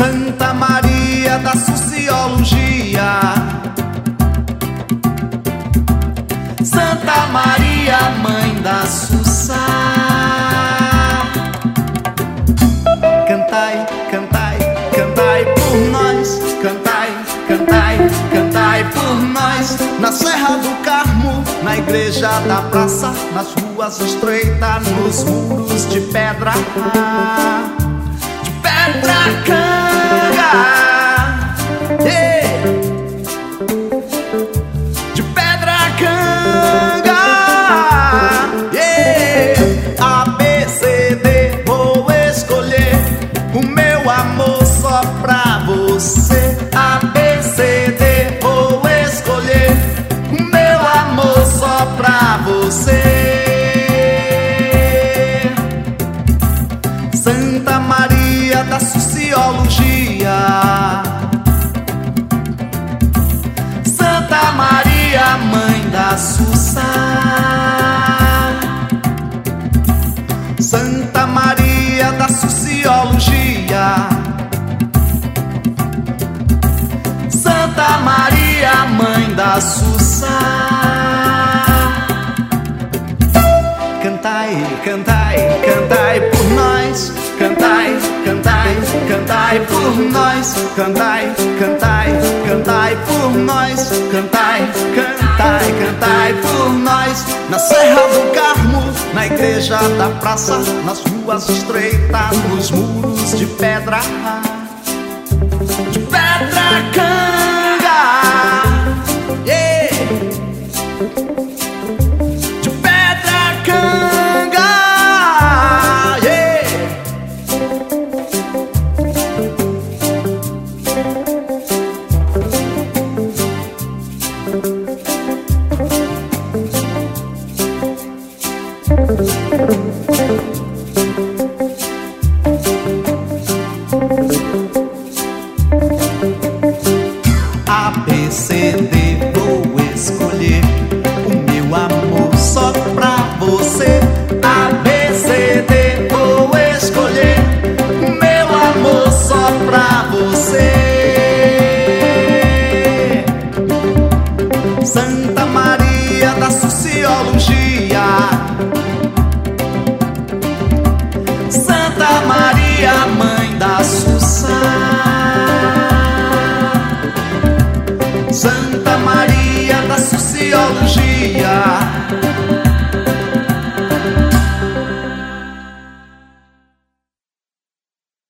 Santa Maria da Sociologia. Santa Maria, mãe da Sussa. Cantai, cantai, cantai por nós. Cantai, cantai, cantai por nós. Na Serra do Carmo, na igreja da praça, nas ruas estreitas, nos muros de pedra. De pedra canga, yeah. De pedra canga, yeah. A, B, C, D, vou escolher o meu amor só pra você. A, B, C, D, vou escolher o meu amor só pra você. Santa Maria da Sociologia. Santa Maria, mãe da Sussa. Santa Maria da Sociologia. Santa Maria, mãe da Sussa. Cantai, cantai, cantai por nós. Cantai, cantai, cantai por nós. Cantai, cantai, cantai por nós. Cantai, cantai, cantai por nós. Na Serra do Carmo, na igreja da praça, nas ruas estreitas, nos muros de pedra. De pedra canga, yeah. De pedra canga, yeah. A, B, C, D, vou escolher o meu amor só pra você. A, B, C, D, vou escolher o meu amor só pra você. Santa Maria da Sociologia. Santa Maria, mãe da Sussa. Santa Maria da Sociologia.